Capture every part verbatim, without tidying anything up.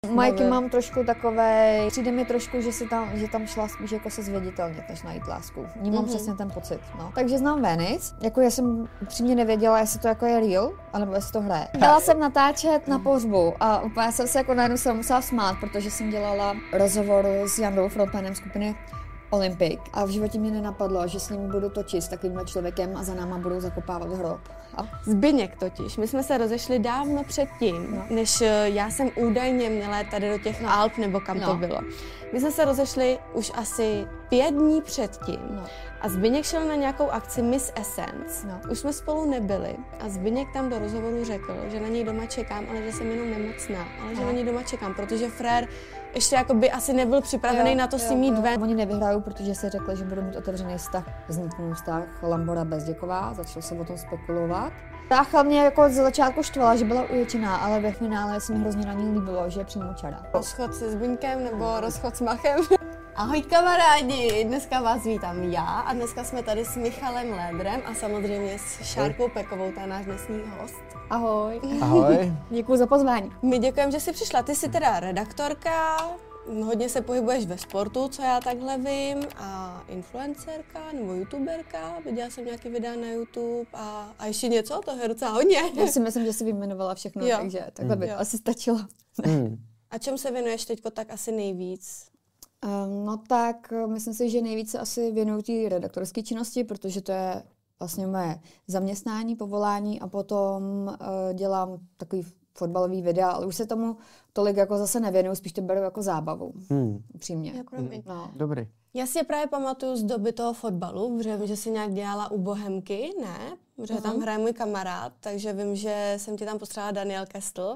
Majky mám trošku takové, přijde mi trošku, že, si tam, že tam šla spíš jako se zviditelnit, než najít lásku. Vnímám mm-hmm. přesně ten pocit, no. Takže znám Venice, jako já jsem upřímně nevěděla, jestli to jako je real, anebo jestli to hraje. Dala jsem natáčet na pohřbu a úplně jsem se jako najednou se musela smát, protože jsem dělala rozhovor s Jandou, frontmanem skupiny Olympic a v životě mě nenapadlo, že s ním budu točit s takovýmhle člověkem a za náma budou zakopávat hrob. A... Zbyněk totiž. My jsme se rozešli dávno předtím, no. než já jsem údajně měla tady do těch no. Alp, nebo kam no. to bylo. My jsme se rozešli už asi pět dní předtím no. a Zbyněk šel na nějakou akci Miss Essence. No. Už jsme spolu nebyli a Zbyněk tam do rozhovoru řekl, že na něj doma čekám, ale že jsem jenom nemocná, ale že no. na něj doma čekám, protože frér ještě jako by asi nebyl připravený jo, na to jo, si mít ven. Oni nevyhrajou, protože se řekli, že budou mít otevřený vztah, vzniknul vztah Lambora Bezděková, začalo se o tom spekulovat. Tácha mě jako z začátku štvala, že byla uječená, ale ve finále se mi hrozně na ní líbilo, že je přímo čara. Rozchod se Zbyňkem nebo rozchod s Machem? Ahoj kamarádi, dneska vás vítám já a dneska jsme tady s Michalem Lédrem a samozřejmě s Šárkou Pekovou, to je náš dnesní host. Ahoj. Ahoj. Děkuji za pozvání. My děkujeme, že jsi přišla. Ty jsi teda redaktorka, hodně se pohybuješ ve sportu, co já takhle vím, a influencerka nebo youtuberka, viděla jsem nějaký videa na YouTube a, a ještě něco, to je docela hodně. Já si myslím, že jsi vyjmenovala všechno, jo. takže takhle by jo. asi stačilo. Hmm. A čem se věnuješ teďko tak asi nejvíc? Um, no tak, myslím si, že nejvíce asi věnuju té redaktorské činnosti, protože to je vlastně moje zaměstnání, povolání a potom uh, dělám takový fotbalový videa, ale už se tomu tolik jako zase nevěnuju, spíš to beru jako zábavu, hmm. upřímně. Hmm. No. Dobrý. Já si je právě pamatuju z doby toho fotbalu, protože vím, že jsi nějak dělala u Bohemky, ne? Protože uh-huh. tam hraje můj kamarád, takže vím, že jsem ti tam postřela Daniel Kestl.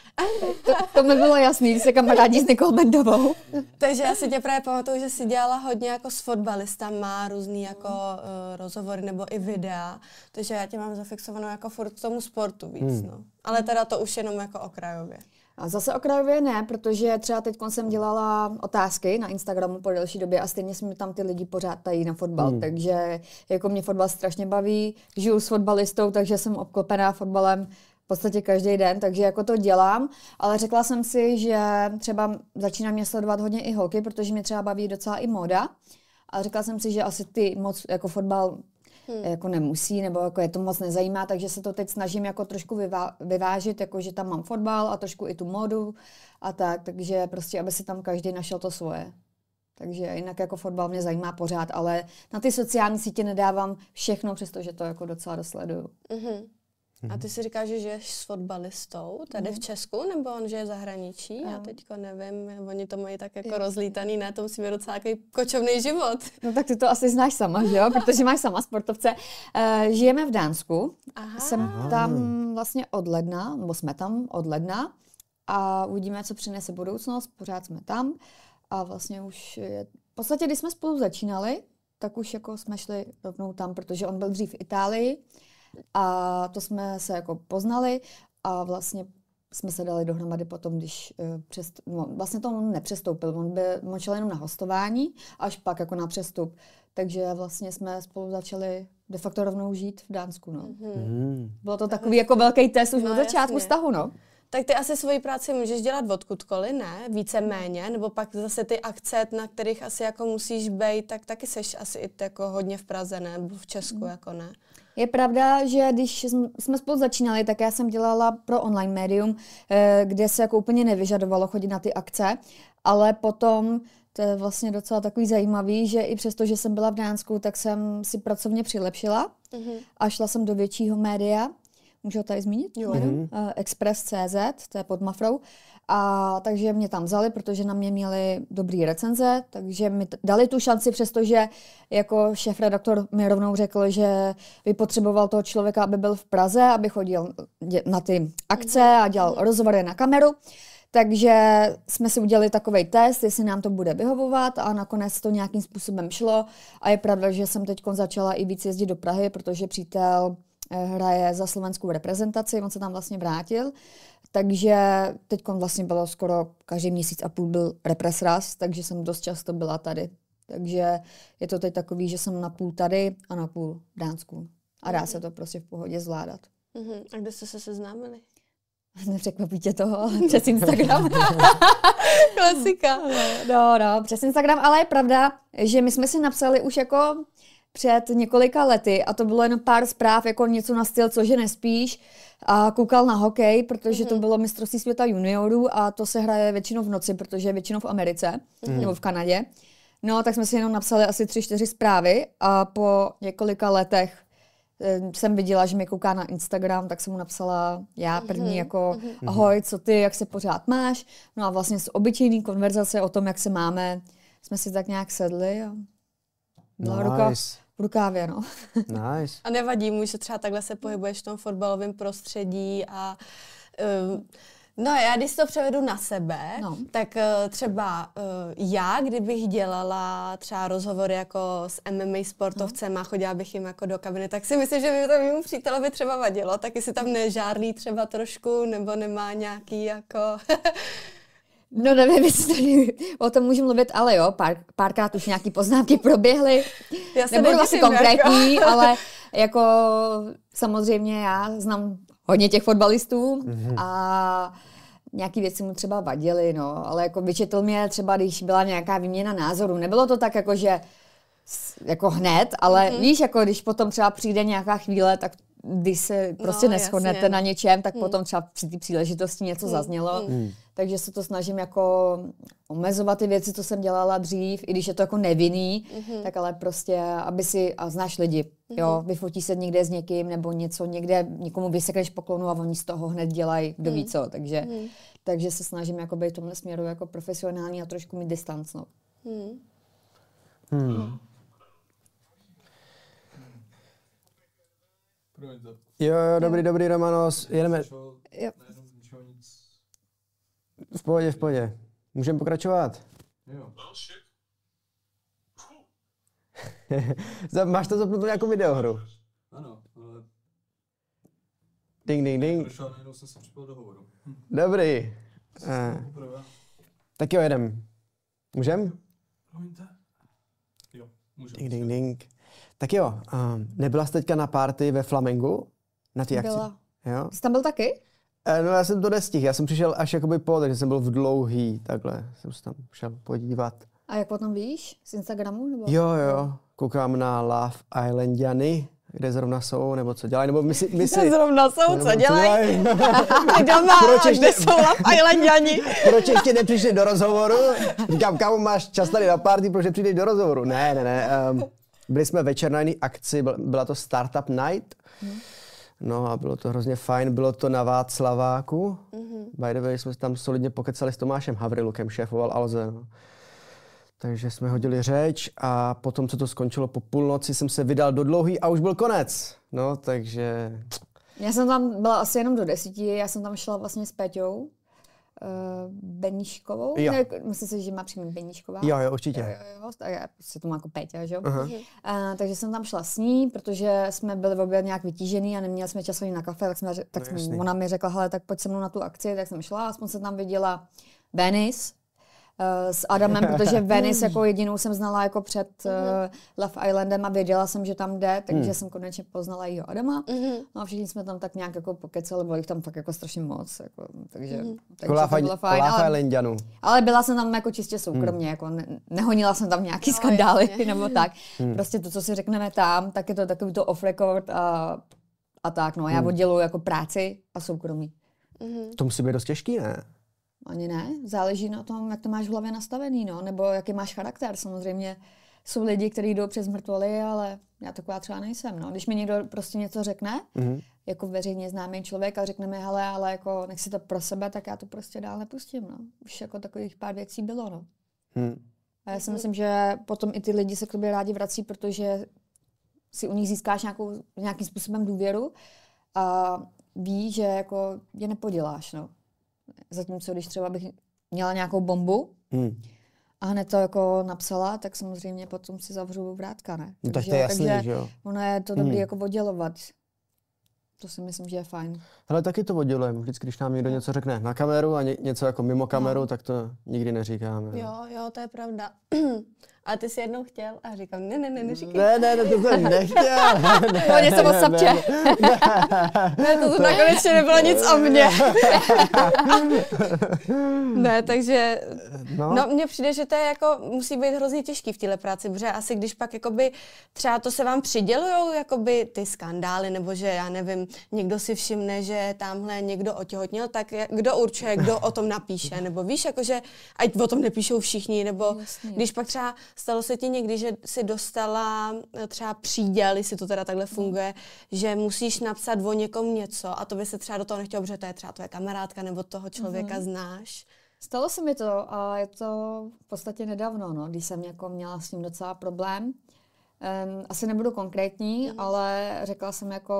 To, to mi bylo jasný, když se kamarádi s Nikol Bendovou. Takže já si tě právě pamatuju, že jsi dělala hodně jako s fotbalistama, různý jako uh, rozhovory nebo i videa, takže já tě mám zafixovanou jako furt k tomu sportu víc, hmm. no. Ale teda to už jenom jako okrajově. A zase okrajově ne, protože třeba teď jsem dělala otázky na Instagramu po delší době a stejně jsme tam ty lidi pořád tají na fotbal, hmm. takže jako mě fotbal strašně baví, žiju s fotbalistou, takže jsem obklopená fotbalem v podstatě každý den, takže jako to dělám, ale řekla jsem si, že třeba začínám mě sledovat hodně i holky, protože mě třeba baví docela i móda a řekla jsem si, že asi ty moc jako fotbal Hmm. jako nemusí, nebo jako je to moc nezajímá, takže se to teď snažím jako trošku vyvá- vyvážit, jako že tam mám fotbal a trošku i tu módu a tak, takže prostě, aby si tam každý našel to svoje. Takže jinak jako fotbal mě zajímá pořád, ale na ty sociální sítě nedávám všechno, přestože to jako docela dosleduju. Mm-hmm. A ty si říkáš, že žiješ s fotbalistou tady mm. v Česku, nebo on žije v zahraničí? Já teďko nevím, oni to mají tak jako jo. rozlítaný, ne, to musí být docela takový kočovný život. No tak ty to asi znáš sama, že jo, protože máš sama sportovce. Uh, žijeme v Dánsku, Aha. jsem tam vlastně od ledna, nebo jsme tam od ledna a uvidíme, co přinese budoucnost, pořád jsme tam a vlastně už je, v podstatě, když jsme spolu začínali, tak už jako jsme šli rovnou tam, protože on byl dřív v Itálii, a to jsme se jako poznali a vlastně jsme se dali dohromady potom, když uh, přest, no, vlastně to on nepřestoupil, on by močil jenom na hostování, až pak jako na přestup. Takže vlastně jsme spolu začali de facto rovnou žít v Dánsku, no. Mm. Bylo to takový jako velký test už no, od začátku vztahu, no. Tak ty asi svoji práci můžeš dělat odkudkoliv, ne? Víceméně, nebo pak zase ty akce, na kterých asi jako musíš být, tak taky seš asi i jako hodně v Praze, ne? Nebo v Česku, mm. jako ne? Je pravda, že když jsme spolu začínali, tak já jsem dělala pro online médium, kde se jako úplně nevyžadovalo chodit na ty akce, ale potom to je vlastně docela takový zajímavý, že i přesto, že jsem byla v Dánsku, tak jsem si pracovně přilepšila mm-hmm. a šla jsem do většího média. Můžu ho tady zmínit? Jo. Mm-hmm. Uh, Express tečka cé zet, to je pod Mafrou. A takže mě tam vzali, protože na mě měli dobrý recenze, takže mi t- dali tu šanci, přestože jako šéfredaktor mi rovnou řekl, že by potřeboval toho člověka, aby byl v Praze, aby chodil na ty akce a dělal mm-hmm. rozhovory na kameru. Takže jsme si udělali takovej test, jestli nám to bude vyhovovat a nakonec to nějakým způsobem šlo. A je pravda, že jsem teď začala i víc jezdit do Prahy, protože přítel hraje za slovenskou reprezentaci, on se tam vlastně vrátil, takže teď vlastně bylo skoro každý měsíc a půl byl represraz, takže jsem dost často byla tady. Takže je to teď takový, že jsem na půl tady a na půl v Dánsku. A dá se to prostě v pohodě zvládat. Uh-huh. A kde jste se seznámili? Nepřekvapí tě toho, ale přes Instagram. Klasika. No, no, přes Instagram, ale je pravda, že my jsme si napsali už jako před několika lety a to bylo jenom pár zpráv, jako něco na styl, cože nespíš a koukal na hokej, protože mm-hmm. to bylo mistrovství světa juniorů a to se hraje většinou v noci, protože je většinou v Americe mm-hmm. nebo v Kanadě. No, tak jsme si jenom napsali asi tři, čtyři zprávy a po několika letech jsem viděla, že mi kouká na Instagram, tak jsem mu napsala já první jako ahoj, co ty, jak se pořád máš. No a vlastně z obyčejný konverzace o tom, jak se máme, jsme si tak nějak sedli a byla nice. ruka v rukávě, no. Nice. A nevadí mu, že třeba takhle se pohybuješ v tom fotbalovém prostředí a um, no já když to převedu na sebe, no. tak uh, třeba uh, já, kdybych dělala třeba rozhovory jako s M M A sportovcem no. a chodila bych jim jako do kabiny, tak si myslím, že by to mému přítelovi třeba vadilo, tak jestli tam nežárlí třeba trošku, nebo nemá nějaký jako... No nevím, jestli tady o tom můžu mluvit, ale jo, pár, párkrát už nějaký poznámky proběhly. Já se nebudu asi konkrétní, jako. Ale jako samozřejmě já znám hodně těch fotbalistů mm-hmm. a nějaký věci mu třeba vadily, no, ale jako vyčetl mě třeba, když byla nějaká výměna názoru. Nebylo to tak jako, že jako hned, ale mm-hmm. víš, jako když potom třeba přijde nějaká chvíle, tak když se prostě no, neshodnete jasně. na něčem, tak hmm. potom třeba při té příležitosti něco hmm. zaznělo. Hmm. Takže se to snažím jako omezovat ty věci, co jsem dělala dřív, i když je to jako nevinný, hmm. tak ale prostě, aby si, a znáš lidi, hmm. jo, vyfotí se někde s někým, nebo něco někde, někomu vysekneš poklonu a oni z toho hned dělají, kdo ví co, takže, hmm. takže se snažím jako být v tomhle směru jako profesionální a trošku mít distanc, no. Hmm. Hmm. Jo, jo, dobrý, dobrý, Romanos, jedeme. Jo. V pohodě, v pohodě. Můžeme pokračovat? Jo. Máš to zapnutou nějakou videohru? Ano, ale... Ding, ding, ding. Prošel, najednou jsem se připojil do hovoru. Dobrý. Uh, tak jo, jedem. Můžem? Jo, můžem. Ding, ding, ding. Tak jo, um, nebyla jsi teďka na party ve Flamingu? Na té akci? Byla. Jo? Jsi tam byl taky? E, no já jsem to nestihl, já jsem přišel až jakoby po, takže jsem byl v dlouhý, takhle jsem se tam šel podívat. A jak potom víš? Z Instagramu? Nebo? Jo, jo, koukám na Love Islandiany, kde zrovna jsou, nebo co dělají, nebo my si... My si kde zrovna jsou, nebo co dělají? Ty doma, proč ještě, kde jsou Love Islandiani? Proč ještě nepřišli do rozhovoru? Říkám, kámo, máš čas tady na party, proč nepřijdeš do rozhovoru? Ne, ne, ne. Um, byli jsme večer na jiný akci, byla to Startup Night. Hmm. No a bylo to hrozně fajn, bylo to na Václaváku. Mm-hmm. By the way, jsme tam solidně pokecali s Tomášem Havrilukem, šéfoval Alze. No. Takže jsme hodili řeč a potom, co to skončilo po půlnoci, jsem se vydal do dlouhý a už byl konec. No, takže... Já jsem tam byla asi jenom do desíti, já jsem tam šla vlastně s Péťou. Uh, Beníškovou? Ne, myslím si, že má příjmení Beníšková. Jo, jo, určitě. Jo, jo, jo, tak já se tomu jako Péťa, že jo? Uh-huh. Uh, takže jsem tam šla s ní, protože jsme byli v obě nějak vytížený a neměli jsme čas ani na kafe, tak, jsme, tak no, jsme, ona mi řekla, hele, tak pojď se mnou na tu akci, tak jsem šla, aspoň jsem tam viděla Venice uh, s Adamem, protože Venice jako jedinou jsem znala jako před uh, Love Islandem a věděla jsem, že tam jde, takže hmm. jsem konečně poznala jeho Adama. Hmm. No a všichni jsme tam tak nějak jako pokecali, bylo jich tam fakt jako strašně moc, jako, takže, hmm. takže to bylo fajn. Ale, ale byla jsem tam jako čistě soukromně, hmm. jako ne, nehonila jsem tam nějaký no, skandály nebo tak. Hmm. Prostě to, co si řekneme tam, tak je to takový to off record a, a tak, no. Já hmm. odděluji jako práci a soukromí. Hmm. To musí být dost těžký, ne? Ani ne, záleží na tom, jak to máš v hlavě nastavený, no, nebo jaký máš charakter. Samozřejmě jsou lidi, kteří jdou přes mrtvoly, ale já taková třeba nejsem, no. Když mi někdo prostě něco řekne, mm-hmm. jako veřejně známý člověk a řekne mi, hele, ale jako nech si to pro sebe, tak já to prostě dál nepustím, no. Už jako takových pár věcí bylo, no. Mm. A já si myslím, že potom i ty lidi se k tobě rádi vrací, protože si u nich získáš nějakou, nějakým způsobem důvěru a ví, že jako je nepoděláš, no. Zatímco, když třeba bych měla nějakou bombu hmm. a hned to jako napsala, tak samozřejmě potom si zavřu vrátka, ne? No, takže, tak to je jasný, takže že jo? Ono je to dobrý hmm. jako oddělovat. To si myslím, že je fajn. Ale taky to oddělujeme. Vždycky, když nám někdo něco řekne na kameru a ně, něco jako mimo kameru, no. tak to nikdy neříkáme. Jo, jo, to je pravda. A ty jsi jednou chtěl? A říkám, ne, ne, ne, neříkej. Ne, ne, ne, to jsem nechtěl. To něco moc sapče. Ne, to tu nakonec nebylo nic o mně. Ne, takže, no. no, mně přijde, že to je jako, musí být hrozně těžký v téhle práci, protože asi když pak jakoby, třeba to se vám přidělujou, jakoby ty skandály, nebo že, já nevím, někdo si všimne, že tamhle někdo otěhotněl, tak kdo určuje, kdo o tom napíše, nebo víš, jakože, ať o tom nepíšou všichni, nebo Jasně. když pak třeba stalo se ti někdy, že si dostala třeba příděl, jestli to teda takhle funguje, že musíš napsat o někom něco a to by se třeba do toho nechtělo, protože to je třeba tvoje kamarádka nebo toho člověka mm-hmm. znáš. Stalo se mi to a je to v podstatě nedávno, no, když jsem jako měla s ním docela problém. Um, asi nebudu konkrétní, mm-hmm. ale řekla jsem jako,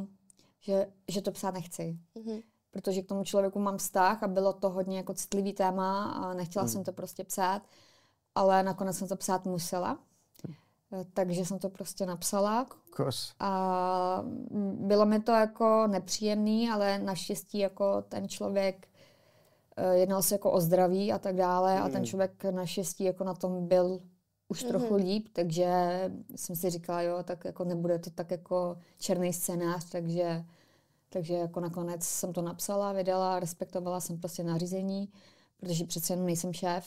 že, že to psát nechci. Mm-hmm. Protože k tomu člověku mám vztah a bylo to hodně jako citlivý téma a nechtěla mm. jsem to prostě psát, ale nakonec jsem to psát musela. Mm. Takže jsem to prostě napsala. Kos. A bylo mi to jako nepříjemný, ale naštěstí jako ten člověk jednal se jako o zdraví a tak dále mm. a ten člověk naštěstí jako na tom byl už mm-hmm. trochu líp, takže jsem si říkala, jo, tak jako nebude to tak jako černý scénář, takže Takže jako nakonec jsem to napsala, vydala, respektovala jsem prostě nařízení, protože přece jenom nejsem šéf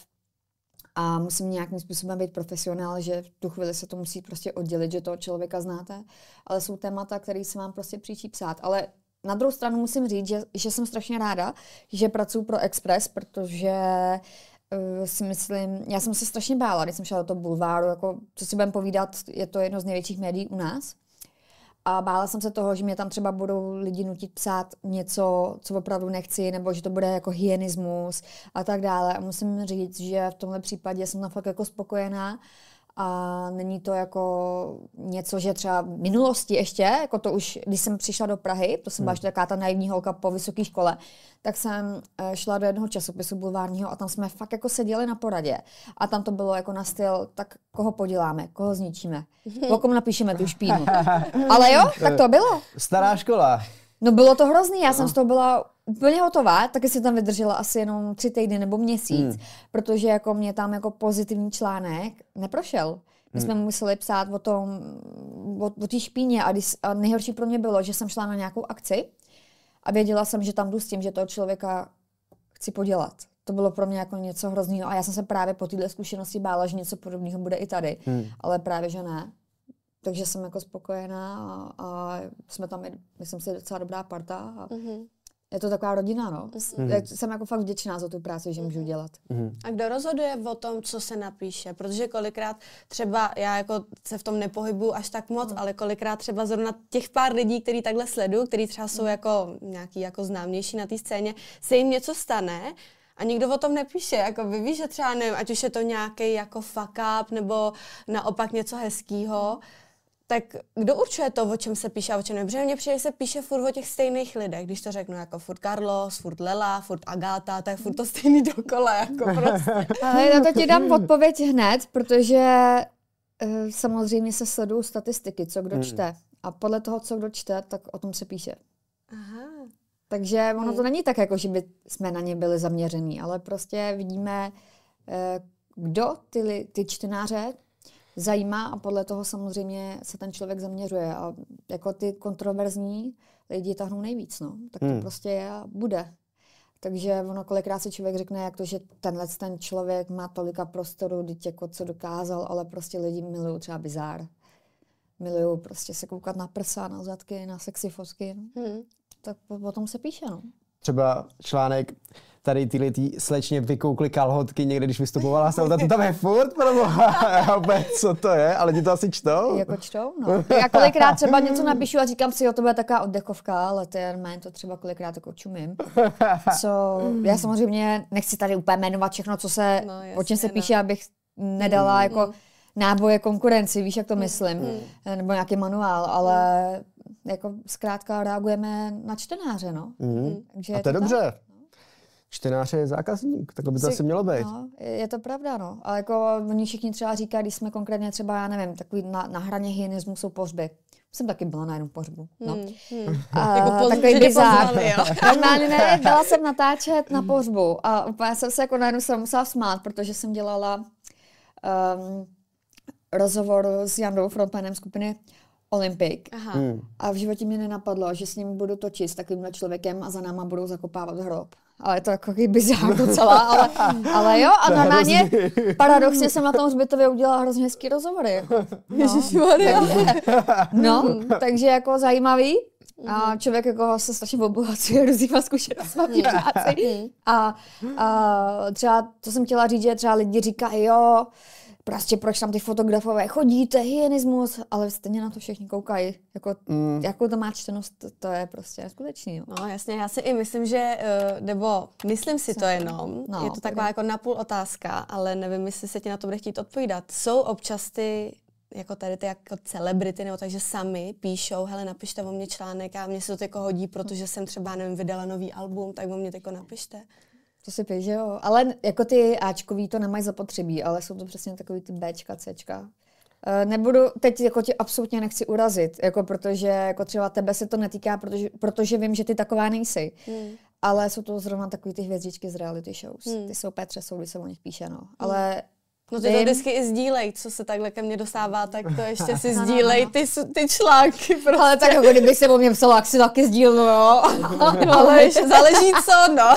a musím nějakým způsobem být profesionál, že v tu chvíli se to musí prostě oddělit, že toho člověka znáte, ale jsou témata, které se vám prostě příčí psát. Ale na druhou stranu musím říct, že, že jsem strašně ráda, že pracuji pro Express, protože uh, si myslím, já jsem se strašně bála, když jsem šla do toho bulváru, jako, co si budem povídat, je to jedno z největších médií u nás. A bála jsem se toho, že mě tam třeba budou lidi nutit psát něco, co opravdu nechci, nebo že to bude jako hyenismus a tak dále. A musím říct, že v tomhle případě jsem tam fakt jako spokojená a není to jako něco, že třeba v minulosti ještě, jako to už, když jsem přišla do Prahy, to jsem byla hmm. taková ta naivní holka po vysoké škole, tak jsem šla do jednoho časopisu bulvárního a tam jsme fakt jako seděli na poradě. A tam to bylo jako na styl, tak koho poděláme, koho zničíme, o kom napíšeme tu špínu. Ale jo, tak to bylo. Stará škola. No bylo to hrozný, já no. jsem z toho byla úplně hotová, taky si tam vydržela asi jenom tři týdny nebo měsíc, hmm. protože jako mě tam jako pozitivní článek neprošel. My hmm. jsme museli psát o tom, o, o té špíně a, když, a nejhorší pro mě bylo, že jsem šla na nějakou akci a věděla jsem, že tam jdu s tím, že toho člověka chci podělat. To bylo pro mě jako něco hroznýho a já jsem se právě po této zkušenosti bála, že něco podobného bude i tady, hmm. ale právě že ne. Takže jsem jako spokojená a, a jsme tam, myslím si, docela dobrá parta. A mm-hmm. je to taková rodina, no. Mm-hmm. Jsem jako fakt vděčná za tu práci, že mm-hmm. můžu dělat. Mm-hmm. A kdo rozhoduje o tom, co se napíše? Protože kolikrát třeba, já jako se v tom nepohybuju až tak moc, mm. ale kolikrát třeba zrovna těch pár lidí, který takhle sleduju, který třeba jsou mm. jako nějaký jako známější na té scéně, se jim něco stane a nikdo o tom nepíše. Jako vy víš, že třeba nevím, ať už je to nějaký jako fuck up, nebo naopak něco hezkýho, mm. tak kdo určuje to, o čem se píše a o čem ne? Protože mně přijde, že se píše furt o těch stejných lidech, když to řeknu, jako furt Carlos, furt Lela, furt Agáta, to je furt to stejný dokola, jako prostě. Ale na to ti dám odpověď hned, protože uh, samozřejmě se sledují statistiky, co kdo čte. A podle toho, co kdo čte, tak o tom se píše. Aha. Takže ono to není tak, jako že by jsme na ně byli zaměření, ale prostě vidíme, uh, kdo ty, ty čtenáře zajímá a podle toho samozřejmě se ten člověk zaměřuje. A jako ty kontroverzní lidi tahnou nejvíc, no. Tak to hmm. prostě je a bude. Takže ono kolikrát si člověk řekne, jak to, že tenhle ten člověk má tolika prostoru, teď jako co dokázal, ale prostě lidi milují třeba bizár. Milují prostě se koukat na prsa, na zadky, na sexy fotky. No. Hmm. Tak o tom se píše, no. Třeba článek, tady tyhle tý slečně vykoukly kalhotky někde, když vystupovala, jsem to tam je furt, proboha, co to je, ale ti to asi čtou? Jako čtou, no. Já kolikrát třeba něco napíšu a říkám si, jo, to bude taková oddechovka, ale to je, to třeba kolikrát jako čumím. Co, já samozřejmě nechci tady úplně jmenovat všechno, co se, no, jasně, o čem se píše, no. abych nedala mm, jako mm. náboje konkurenci, víš, jak to myslím, mm. nebo nějaký manuál, ale mm. jako zkrátka reagujeme na čtenáře, no. Mm. Takže a to je to dobře. Tak? Čtenář je zákazník, tak by to asi mělo být. No, je to pravda, no. Ale jako oni všichni třeba říkají, když jsme konkrétně třeba, já nevím, takový na, na hraně hyenismu jsou pohřby. Jsem taky byla na jednom pohřbu. No. Hmm, hmm. A, jako takový bizár. Normálně ne, byla jsem natáčet na pohřbu a úplně jsem se jako najednou se musela smát, protože jsem dělala um, rozhovor s Jandou, frontmanem skupiny Olympic. Aha. Hmm. A v životě mě nenapadlo, že s ním budu točit s takovýmhle člověkem a za náma budou zakopávat hrob. Ale je to jako bizár docela, ale, ale jo, a normálně paradoxně jsem na tom hřbitově udělala hrozně hezký rozhovory. No, Ježišmarja. no, takže jako zajímavý. A člověk jako se strašně obohacuje různýma zkušenostmi práci. A, a třeba, to jsem chtěla říct, že třeba lidi říkají, jo, prostě proč tam ty fotografové chodí, to je hygienismus, ale stejně na to všichni koukají. Jako, mm. Jakou to má čtenost, to, to je prostě neskutečný. Jo. No jasně, já si i myslím, že, nebo myslím si to jenom, no, je to taková jako napůl otázka, ale nevím, jestli se ti na to bude chtít odpovídat. Jsou občas ty, jako tady ty jako celebrity, nebo takže sami píšou, hele, napište o mě článek a mně se to jako hodí, protože jsem třeba, nevím, vydala nový album, tak o mě jako napište. To si píš, že jo. Ale jako ty Ačkový to nemají zapotřebí, ale jsou to přesně takový ty Bčka, Cčka. E, nebudu, teď jako tě absolutně nechci urazit, jako protože jako třeba tebe se to netýká, protože, protože vím, že ty taková nejsi. Hmm. Ale jsou to zrovna takový ty hvězdičky z reality shows. Hmm. Ty jsou Petře, jsou, když se o nich píše, no. Ale hmm. No ty to vždycky i sdílej, co se takhle ke mně dostává, tak to ještě si sdílej ty, ty články. Prostě. Ale tak jako kdyby se o mě psala, jak si taky sdílnu, jo. No, ale záleží co, no.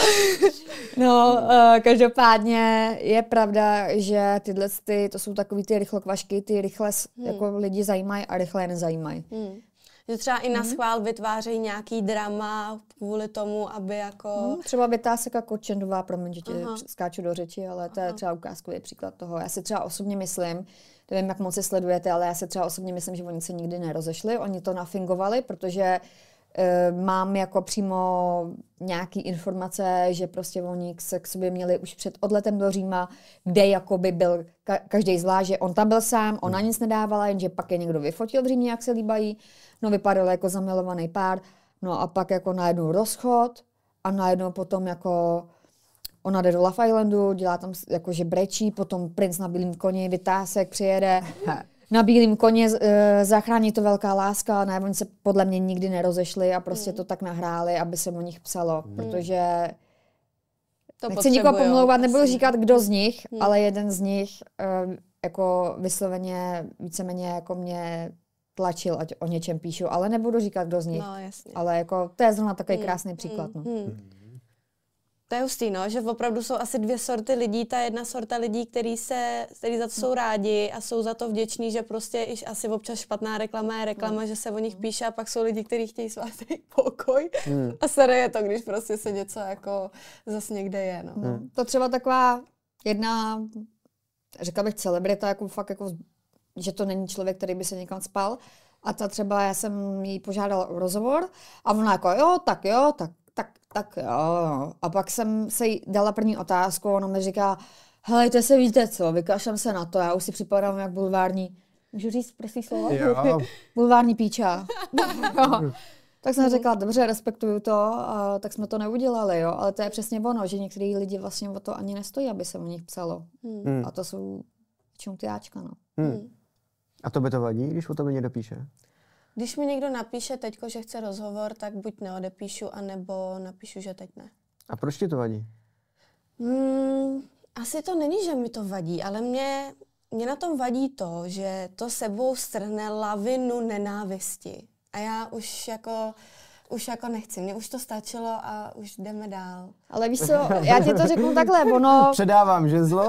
No, uh, každopádně je pravda, že tyhle, ty, to jsou takový ty rychlokvašky, ty rychle hmm. jako lidi zajímají a rychle je nezajímají. Hmm. Že třeba i na schvál vytvářejí nějaký drama kvůli tomu, aby jako... Hmm, třeba Vytáseka Kočendová, promiň, že ti skáču do řeči, ale to je třeba ukázkový příklad toho. Já si třeba osobně myslím, nevím, jak moc se sledujete, ale já si třeba osobně myslím, že oni se nikdy nerozešli, oni to nafingovali, protože uh, mám jako přímo nějaký informace, že prostě oni se k sobě měli už před odletem do Říma, kde jakoby byl ka- každý zvlášť, že on tam byl sám, ona nic nedávala, jenže pak je někdo vyfotil v Římě, jak se líbají. No, vypadal jako zamilovaný pár, no a pak jako najednou rozchod a najednou potom jako ona jde do Love Islandu, dělá tam jako že brečí, potom princ na bílém koni, Vytásek přijede, na bílém koně e, zachrání to velká láska, ne, oni se podle mě nikdy nerozešli a prostě mm. to tak nahráli, aby se o nich psalo, mm. protože to nechci nikoho pomlouvat, nebudu říkat, kdo z nich, mm. ale jeden z nich e, jako vysloveně víceméně jako mě tlačil, ať o něčem píšu, ale nebudu říkat, kdo z nich. No, jasně. Ale jako to je zrovna takový mm, krásný příklad. Mm, no. mm. To je hustý, no, že opravdu jsou asi dvě sorty lidí. Ta jedna sorta lidí, který, se, který za to jsou rádi a jsou za to vděční, že prostě iž asi občas špatná reklama je reklama, mm. že se o nich píše a pak jsou lidi, kteří chtějí svatý pokoj mm. a sere je to, když prostě se něco jako zas někde je. No. Mm. To třeba taková jedna, řekla bych celebrita, jako fakt jako že to není člověk, který by se někam spal. A ta třeba, já jsem jí požádala o rozhovor a ona jako jo, tak jo, tak, tak, tak jo. A pak jsem se jí dala první otázku a ona mi říká, helejte se, víte co, vykašlám se na to, já už si připadám jak bulvární, můžu říct prostý slovo? Bulvární píča. Tak jsem řekla, dobře, respektuju to, a tak jsme to neudělali, jo. Ale to je přesně ono, že některý lidi vlastně o to ani nestojí, aby se o nich psalo. Hmm. A to jsou čím ty Ačka, no. Hmm. A to by to vadí, když o tobě někdo píše? Když mi někdo napíše teďko, že chce rozhovor, tak buď neodepíšu, anebo napíšu, že teď ne. A proč ti to vadí? Hmm, asi to není, že mi to vadí, ale mě, mě na tom vadí to, že to sebou strhne lavinu nenávisti. A já už jako... Už jako nechci, mně už to stačilo a už jdeme dál. Ale víš co, já ti to řeknu takhle, ono... Předávám žezlo.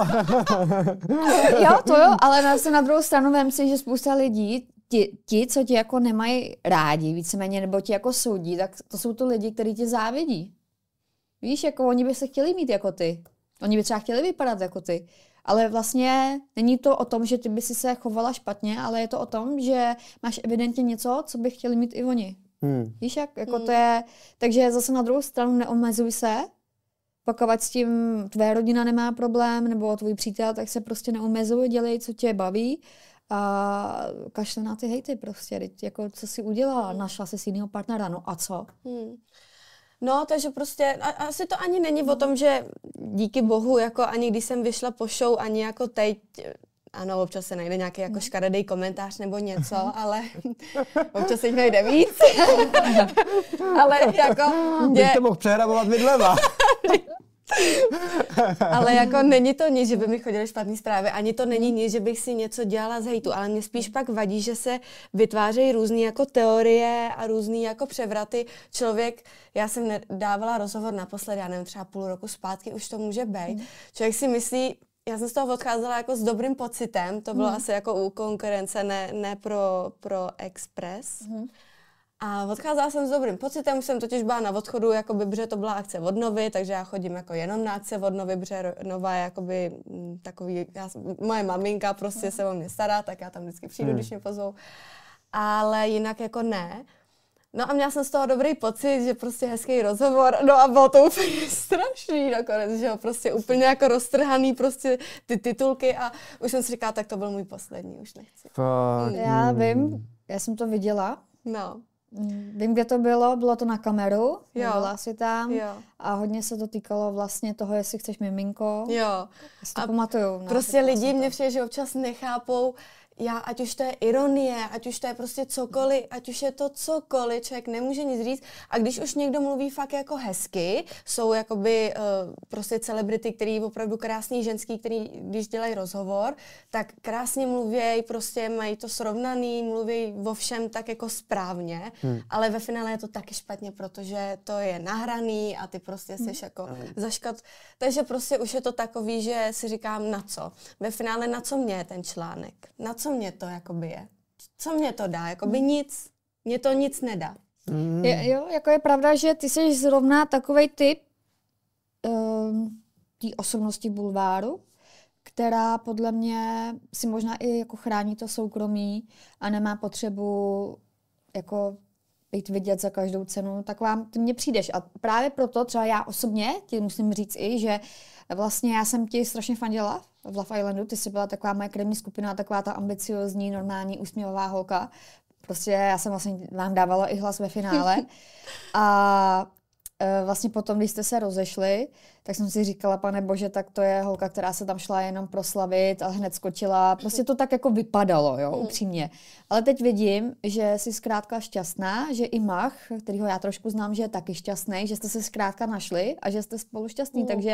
Jo, to jo, ale zase na druhou stranu vem si, že spousta lidí, ti, ti, co ti jako nemají rádi víceméně, nebo ti jako soudí, tak to jsou to lidi, kteří ti závidí. Víš, jako oni by se chtěli mít jako ty. Oni by třeba chtěli vypadat jako ty. Ale vlastně není to o tom, že ty by si se chovala špatně, ale je to o tom, že máš evidentně něco, co by chtěli mít i oni. Hmm. Víš, jak jako hmm. to je, takže zase na druhou stranu neomezuj se, pokud s tím tvé rodina nemá problém, nebo tvůj přítel, tak se prostě neomezuj, dělej, co tě baví a kašle na ty hejty prostě, jako co jsi udělala, našla jsi si jiného partnera, no a co? Hmm. No, takže prostě a, asi to ani není o tom, že díky bohu, jako ani když jsem vyšla po show, ani jako teď, ano, občas se najde nějaký jako škaredý komentář nebo něco, ale občas se jich najde víc. Ale jako... Bych to mohl přehrabovat vidlema. Ale jako není to nic, že by mi chodily špatné zprávy, ani to není nic, že bych si něco dělala z hejtu, ale mě spíš pak vadí, že se vytvářejí různé jako teorie a různé jako převraty. Člověk, já jsem dávala rozhovor naposled, já nevím, třeba půl roku zpátky, už to může být. Člověk si myslí, já jsem z toho odcházela jako s dobrým pocitem, to bylo mm. asi jako u konkurence, ne, ne pro, pro Express. Mm. A odcházela jsem s dobrým pocitem, už jsem totiž byla na odchodu, jakoby, protože to byla akce od Novy, takže já chodím jako jenom na akce od Novy, protože Nova je jakoby takový, já, moje maminka prostě mm. se o mě stará, tak já tam vždycky přijdu, mm. když mě pozvou. Ale jinak jako ne. No a měla jsem z toho dobrý pocit, že prostě hezký rozhovor, no a bylo to úplně strašný nakonec, že jo, prostě úplně jako roztrhaný prostě ty titulky a už jsem si říkala, tak to byl můj poslední, už nechci. Mm. Já vím, já jsem to viděla. No. Vím, kde to bylo, bylo to na kameru, byla si tam jo. a hodně se to týkalo vlastně toho, jestli chceš miminko. Jo. Já si to a pamatuju. No, prostě lidi mě přijde, že občas nechápou, já, ať už to je ironie, ať už to je prostě cokoliv, ať už je to cokoliv, člověk nemůže nic říct. A když už někdo mluví fakt jako hezky, jsou jakoby uh, prostě celebrity, který opravdu krásný ženský, který když dělají rozhovor, tak krásně mluví, prostě mají to srovnaný, mluví o všem tak jako správně, hmm. ale ve finále je to taky špatně, protože to je nahraný a ty prostě hmm. seš jako hmm. zaškat. Takže prostě už je to takový, že si říkám na co. Ve finále na co mě je ten článek, na co mě to jakoby je? Co mě to dá? Jakoby nic. Mě to nic nedá. Mm. Je, jo, jako je pravda, že ty jsi zrovna takovej typ um, té osobnosti bulváru, která podle mě si možná i jako chrání to soukromí a nemá potřebu jako být vidět za každou cenu, tak vám ty mně přijdeš. A právě proto třeba já osobně ti musím říct i, že vlastně já jsem ti strašně fandila v Love Islandu, ty jsi byla taková moje krevní skupina, taková ta ambiciozní, normální, úsměvavá holka. Prostě já jsem vlastně vám dávala i hlas ve finále. A e, vlastně potom, když jste se rozešli, tak jsem si říkala, pane bože, tak to je holka, která se tam šla jenom proslavit a hned skočila. Prostě to tak jako vypadalo, jo, upřímně. Ale teď vidím, že jsi zkrátka šťastná, že i Mach, kterýho já trošku znám, že je taky šťastný, že jste se zkrátka našli a že jste spolu šťastní, mm. takže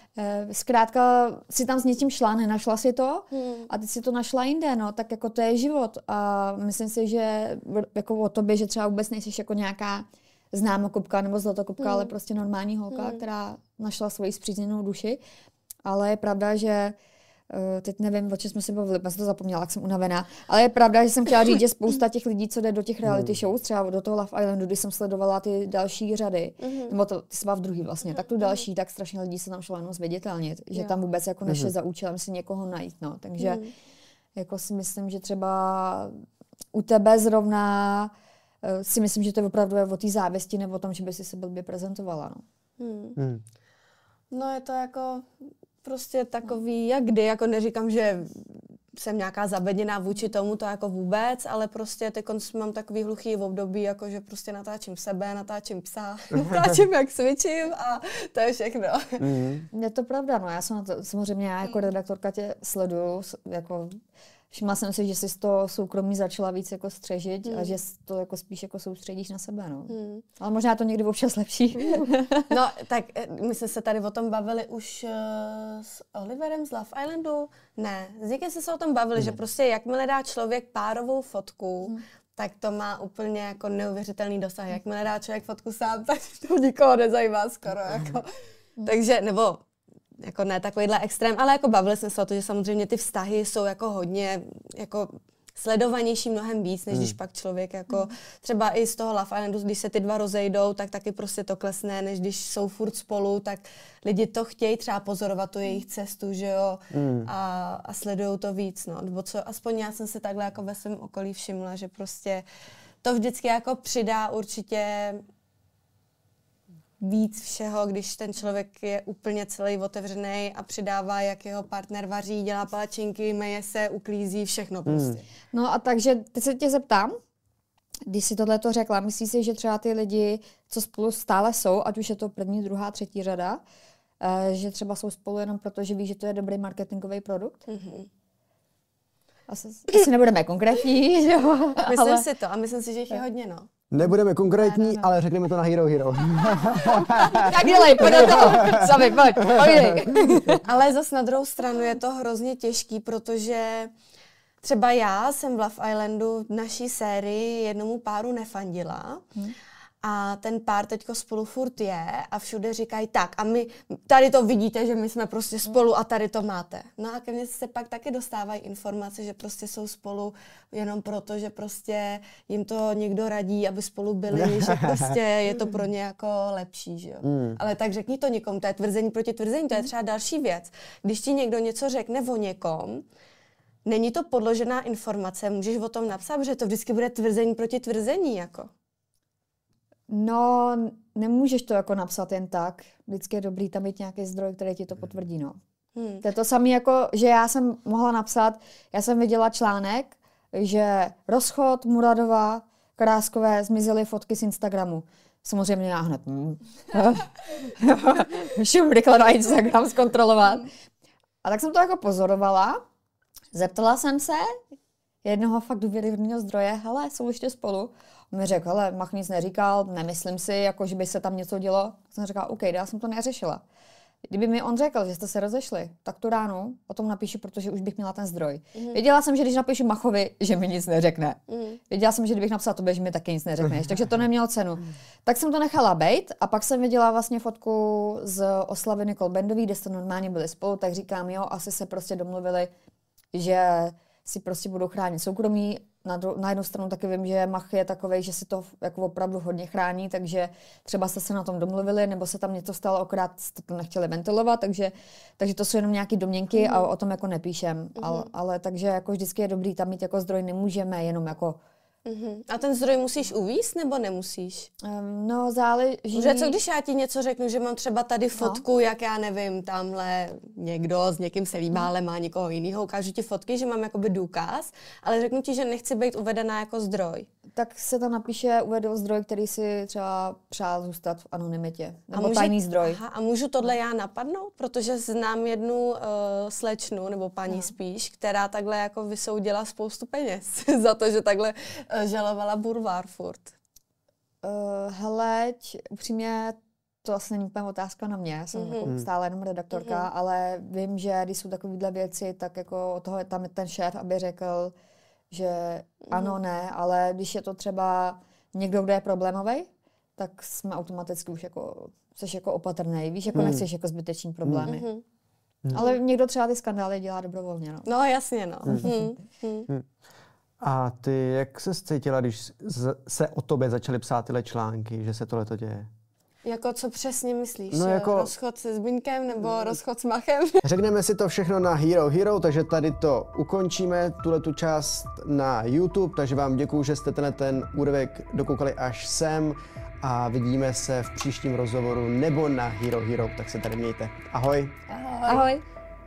zkrátka si tam s něčím šla, nenašla si to hmm. a teď si to našla jinde, no, tak jako to je život a myslím si, že jako o tobě, že třeba vůbec nejsi jako nějaká známokupka nebo zlatokupka, hmm. ale prostě normální holka, hmm. která našla svoji spřízněnou duši, ale je pravda, že Uh, teď nevím, o čem jsme si bavili, já jsem to zapomněla, jak jsem unavená. Ale je pravda, že jsem chtěla říct, že spousta těch lidí, co jde do těch reality shows, třeba do toho Love Islandu, když jsem sledovala ty další řady, mm-hmm. nebo to, ty jsi byla v druhý vlastně, mm-hmm. tak tu další, tak strašně lidí se tam šlo jenom zviditelnit, že tam vůbec jako nešli mm-hmm. za účelem si někoho najít, no. Takže mm-hmm. jako si myslím, že třeba u tebe zrovna uh, si myslím, že to je opravdu o té závisti nebo o tom, že by si se blbě prezentovala, no. Mm. Mm. No je to jako prostě takový, jak kdy, jako neříkám, že jsem nějaká zabeděná vůči tomu, to jako vůbec, ale prostě teď mám takový hluchý období, jako že prostě natáčím sebe, natáčím psa, natáčím, jak cvičím a to je všechno. Mm. Je to pravda, no já jsem na to, samozřejmě já jako redaktorka tě sleduju, jako všimla jsem si, že jsi z toho soukromí začala víc jako střežit mm. a že to jako spíš jako soustředíš na sebe, no. Mm. Ale možná to někdy občas lepší. No, tak my jsme se tady o tom bavili už uh, s Oliverem z Love Islandu. Ne, s někým jsme se o tom bavili, mm. že prostě jakmile dá člověk párovou fotku, mm. tak to má úplně jako neuvěřitelný dosah. Jakmile dá člověk fotku sám, tak to nikoho nezajímá skoro. Jako. Mm. Takže, nebo jako ne takovýhle extrém, ale jako bavili jsme se o to, že samozřejmě ty vztahy jsou jako hodně jako sledovanější mnohem víc, než mm. když pak člověk jako mm. třeba i z toho Love Islandu, když se ty dva rozejdou, tak taky prostě to klesne, než když jsou furt spolu, tak lidi to chtějí třeba pozorovat tu jejich cestu, že jo, mm. a, a sledujou to víc, no, nebo co, aspoň já jsem se takhle jako ve svém okolí všimla, že prostě to vždycky jako přidá určitě víc všeho, když ten člověk je úplně celý otevřený a přidává, jak jeho partner vaří, dělá palačinky, meje se, uklízí, všechno prostě. Mm. No a takže teď se tě zeptám, když si tohle to řekla, myslíš si, že třeba ty lidi, co spolu stále jsou, ať už je to první, druhá, třetí řada, že třeba jsou spolu jenom proto, že ví, že to je dobrý marketingový produkt? Mm-hmm. Asi, asi nebudeme konkrétní, že jo? Myslím ale... si to a myslím si, že jich je hodně, no. Nebudeme konkrétní, Ne, ne, ne. ale řekneme to na Hero Hero. Tak dělej, pojď do toho. Sami, pojď, pojď. Ale zas na druhou stranu je to hrozně těžký, protože třeba já jsem v Love Islandu v naší sérii jednomu páru nefandila. Hmm. A ten pár teďko spolu furt je a všude říkají tak a my tady to vidíte, že my jsme prostě spolu a tady to máte. No a ke mně se pak taky dostávají informace, že prostě jsou spolu jenom proto, že prostě jim to někdo radí, aby spolu byli, že prostě je to pro ně jako lepší, že jo. Mm. Ale tak řekni to někomu, to je tvrzení proti tvrzení, to je třeba další věc. Když ti někdo něco řekne o někom, není to podložená informace, můžeš o tom napsat, že to vždycky bude tvrzení proti tvrzení, jako. No, nemůžeš to jako napsat jen tak. Vždycky je dobrý tam mít nějaký zdroj, který ti to potvrdí, no. Hmm. To je to samé jako, že já jsem mohla napsat, já jsem viděla článek, že rozchod Muradova, Karáskové zmizely fotky z Instagramu. Samozřejmě já hned šum rychle na Instagram zkontrolovat. A tak jsem to jako pozorovala, zeptala jsem se jednoho fakt důvěryhodného zdroje, hele, jsou ještě spolu. On mi řekl, hele, Mach nic neříkal, nemyslím si, jako, že by se tam něco dělo. Tak jsem říkala, OK, já jsem to neřešila. Kdyby mi on řekl, že jste se rozešli, tak tu ránu o tom napíšu, protože už bych měla ten zdroj. Mm. Věděla jsem, že když napíšu Machovi, že mi nic neřekne. Mm. Věděla jsem, že kdybych napsala tobě, že mi taky nic neřekneš, takže to nemělo cenu. Mm. Tak jsem to nechala bejt a pak jsem viděla vlastně fotku z oslavy Nicole Bandový, kde jste normálně byli spolu, tak říkám, jo, asi se prostě domluvili, že si prostě budou chránit soukromí. Na, dru- na jednu stranu taky vím, že Mach je takovej, že si to jako opravdu hodně chrání, takže třeba jste se na tom domluvili, nebo se tam něco stalo, akorát jste to nechtěli ventilovat, takže, takže to jsou jenom nějaké domněnky mm. a o tom jako nepíšem. Mm. Ale, ale takže jako vždycky je dobrý tam mít jako zdroj, nemůžeme jenom jako... Mm-hmm. A ten zdroj musíš uvíct, nebo nemusíš? Um, no, záleží... Že co když já ti něco řeknu, že mám třeba tady fotku, no. jak já nevím, tamhle někdo s někým se líbá, ale má někoho jiného, ukážu ti fotky, že mám jakoby důkaz, ale řeknu ti, že nechci být uvedená jako zdroj. Tak se tam napíše uvedl zdroj, který si třeba přál zůstat v anonymitě. Nebo může, tajný zdroj. Aha, a můžu tohle já napadnout? Protože znám jednu uh, slečnu, nebo paní no. spíš, která takhle jako vysoudila spoustu peněz za to, že takhle uh, žalovala Burvár furt. Uh, hele, upřímně to asi není úplně otázka na mě, jsem mm-hmm. jako stále jenom redaktorka, mm-hmm. ale vím, že když jsou takovéhle věci, tak jako od toho je tam ten šéf, aby řekl, že mm-hmm. ano, ne, ale když je to třeba někdo, kdo je problémový, tak jsme automaticky už jako, jsi jako opatrnej, víš, jako mm. nechceš jako zbyteční problémy. Mm-hmm. Ale někdo třeba ty skandály dělá dobrovolně, no. No jasně, no. Mm-hmm. Mm-hmm. A ty, jak se cítila, když se o tobě začaly psát tyhle články, že se tohleto děje? Jako co přesně myslíš? No jako... Rozchod se Zbyňkem nebo rozchod s Machem? Řekneme si to všechno na Hero Hero, takže tady to ukončíme, tuhletu část na YouTube, takže vám děkuju, že jste tenhle ten úryvek dokoukali až sem a vidíme se v příštím rozhovoru nebo na Hero Hero, tak se tady mějte. Ahoj. Ahoj. Ahoj.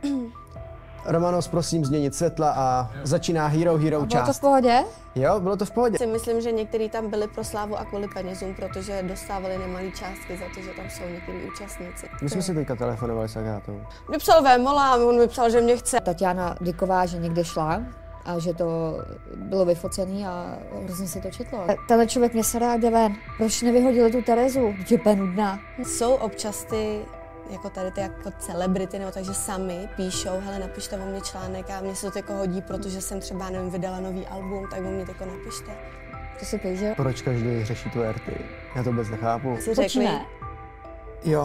Romanos, prosím změnit světla a začíná Hero Hero část. Bylo to v pohodě? Jo, bylo to v pohodě. Si myslím, že někteří tam byli pro slávu a kvůli penězům, protože dostávali nemalé částky za to, že tam jsou někteří účastníci. My jsme si teďka telefonovali s Agátou. Mě psal Vémola a on mi psal, že mě chce. Tatiana Dyková, že někde šla a že to bylo vyfocený a hrozně se to četlo. Tenhle člověk mě se rád jde ven. Proč nevyhodili tu Terezu? Je úplně nudná. Jsou občas ty jako tady ty jako celebrity, nebo takže sami píšou, hele, napište o mě článek a mně se to jako hodí, protože jsem třeba, nevím, vydala nový album, tak o mě jako napište. To si píše. Proč každý řeší tu R T? Já to vůbec nechápu. Si řekli? Jo.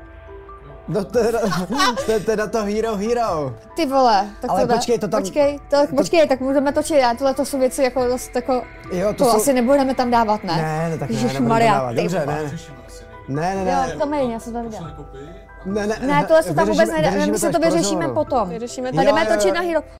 No to je teda to Hero Hero. Ty vole, tak ale to počkej, to tam... Počkej, to, to... počkej, tak budeme točit, já tohle to jsou věci jako dost jako... Jo, to, to jsou... asi nebudeme tam dávat, ne? Ne, ne, tak ne, nebudeme Maria, dávat, dobře, ne. Ne, ne, ne. Jo, to méně, já jsem to viděla. Ne, ne, ne, tohle se tam vůbec nejde, my si to vyřešíme potom. Vyřešíme to jdeme točit na Hero.